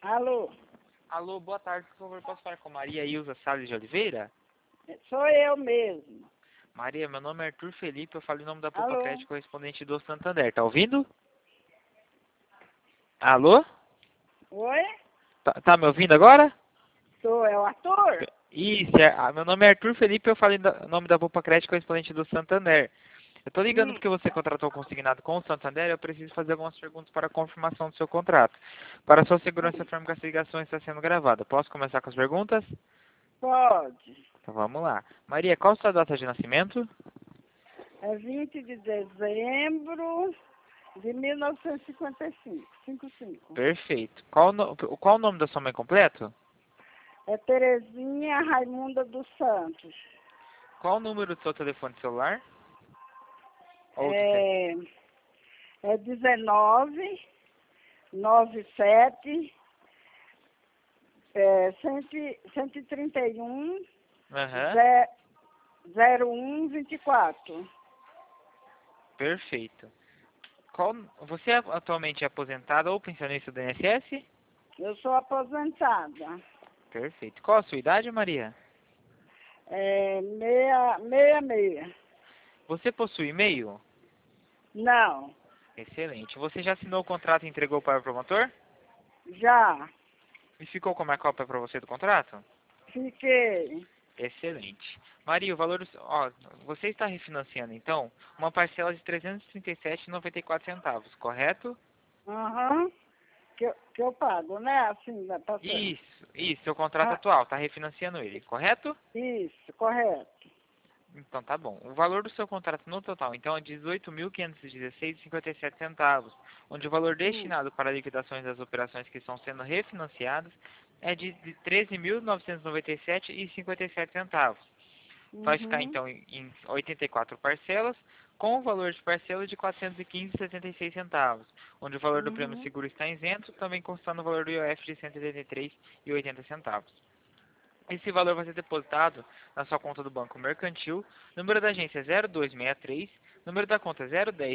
Alô, Alô, boa tarde, por favor, posso falar com Maria Ilza Salles de Oliveira? sou eu mesmo. Maria, meu nome é Arthur Felipe, eu falo em nome da Poupa Alô, Crédito correspondente do Santander, tá ouvindo? Alô? oi? Tá me ouvindo agora? Sou eu, Arthur? Isso, meu nome é Arthur Felipe, eu falo em nome da Poupa Crédito correspondente do Santander. Eu tô ligando Hum, porque você contratou consignado com o Santander, eu preciso fazer algumas perguntas para a confirmação do seu contrato. Para sua segurança, informe que essa ligação está sendo gravada. Posso começar com as perguntas? pode. Então vamos lá. Maria, qual a sua data de nascimento? É 20 de dezembro de 1955. 55. Perfeito. Qual o nome da sua mãe completo? É Terezinha Raimunda dos Santos. Qual o número do seu telefone celular? Ou do seu... É, é 19 97 131 Aham, 0124. perfeito. Você atualmente é aposentada ou pensionista do INSS? Eu sou aposentada. Perfeito. Qual a sua idade, Maria? É meia. Você possui e-mail? Não, Excelente. Você já assinou o contrato e entregou para o promotor? já E ficou com uma cópia para você do contrato? fiquei. Excelente. Maria, o valor ó, você está refinanciando então uma parcela de R$ 337,94, correto? Aham. Que eu pago, né? Assim, né? Tá certo. Isso, seu contrato Ah, atual, está refinanciando ele, correto? isso, correto. Então tá bom. O valor do seu contrato no total, então, é de R$ 18.516,57, onde o valor Hum, destinado para liquidações das operações que estão sendo refinanciadas é de R$ 13.997,57. Vai ficar uhum, então em 84 parcelas, com o valor de parcela de R$ 415,76, onde o valor do prêmio uhum, seguro está isento, também constando o valor do IOF de R$ 183,80. Esse valor vai ser depositado na sua conta do Banco Mercantil. Número da agência é 0263, número da conta é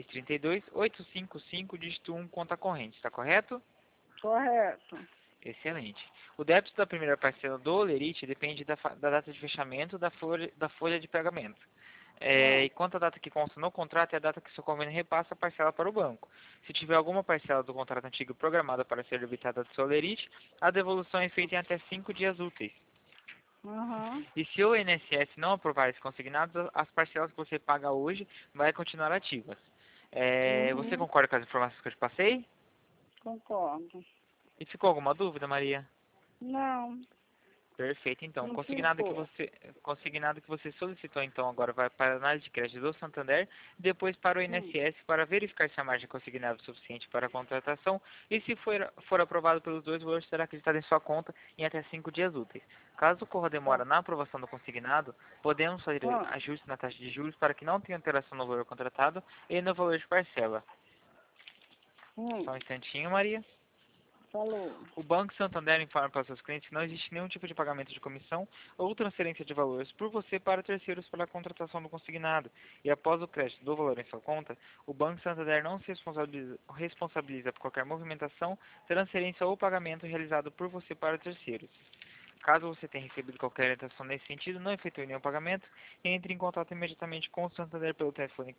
01032-855, dígito 1, conta corrente, está correto? correto. Excelente. O débito da primeira parcela do Olerite depende da data de fechamento da folha de pagamento. Ah, E quanto à data que consta no contrato, é a data que seu convênio repassa a parcela para o banco. Se tiver alguma parcela do contrato antigo programada para ser debitada do seu Olerite, a devolução é feita em até 5 dias úteis. aham, E se o INSS não aprovar esse consignado, as parcelas que você paga hoje vai continuar ativas. Você uhum, concorda com as informações que eu te passei? concordo. E ficou alguma dúvida, Maria? Não, Perfeito, então. não Consignado ficou. que você solicitou, então, agora vai para a análise de crédito do Santander, depois para o Hum, INSS para verificar se a margem consignada é suficiente para a contratação e se for aprovado pelos dois, o valor será acreditado em sua conta em até 5 dias úteis. Caso ocorra tá. demora na aprovação do consignado, podemos fazer Ah, ajustes na taxa de juros para que não tenha alteração no valor contratado e no valor de parcela. Só um hum, instantinho, Maria. falou. O Banco Santander informa para seus clientes que não existe nenhum tipo de pagamento de comissão ou transferência de valores por você para terceiros pela contratação do consignado. E após o crédito do valor em sua conta, o Banco Santander não se responsabiliza por qualquer movimentação, transferência ou pagamento realizado por você para terceiros. Caso você tenha recebido qualquer orientação nesse sentido, não efetue nenhum pagamento, entre em contato imediatamente com o Santander pelo telefone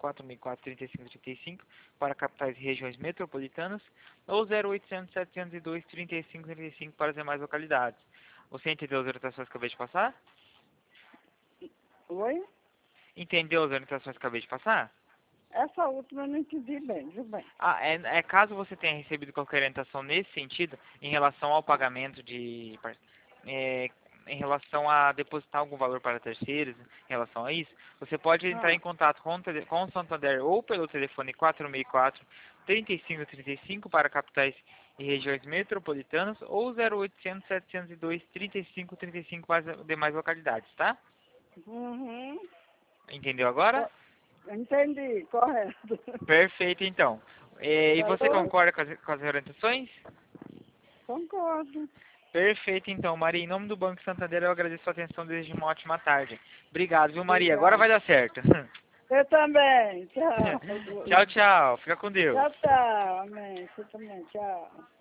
4.435 para capitais e regiões metropolitanas ou 0800 702 3535 para as demais localidades. Você entendeu as orientações que eu acabei de passar? Oi? Entendeu as orientações que eu acabei de passar? Essa última eu não entendi bem, viu bem? Caso você tenha recebido qualquer orientação nesse sentido, em relação ao Ah, pagamento é, em relação a depositar algum valor para terceiros, em relação a isso, você pode entrar ah, em contato com o Santander ou pelo telefone 464 3535 para capitais e regiões metropolitanas ou 0800 702 3535 para as demais localidades, tá? uhum. Entendeu agora? Co- Entendi, correto. Perfeito, então. E você Falou? concorda com as orientações? Concordo. Perfeito, então, Maria. Em nome do Banco Santander, eu agradeço a sua atenção e desejo uma ótima tarde. Obrigado, viu, Maria? Agora Obrigada. vai dar certo. Eu também. Tchau. Tchau, tchau. Fica com Deus. Tchau, tchau. Amém. Você também. Tchau.